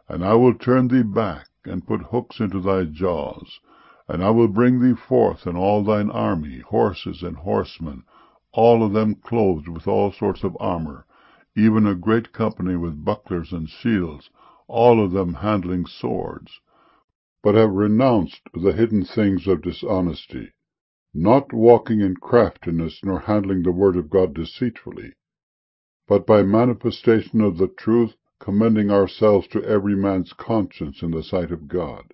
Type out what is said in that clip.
And I will turn thee back, and put hooks into thy jaws. And I will bring thee forth, and all thine army, horses and horsemen, all of them clothed with all sorts of armour, even a great company with bucklers and shields, all of them handling swords, but have renounced the hidden things of dishonesty, not walking in craftiness, nor handling the word of God deceitfully, but by manifestation of the truth, commending ourselves to every man's conscience in the sight of God.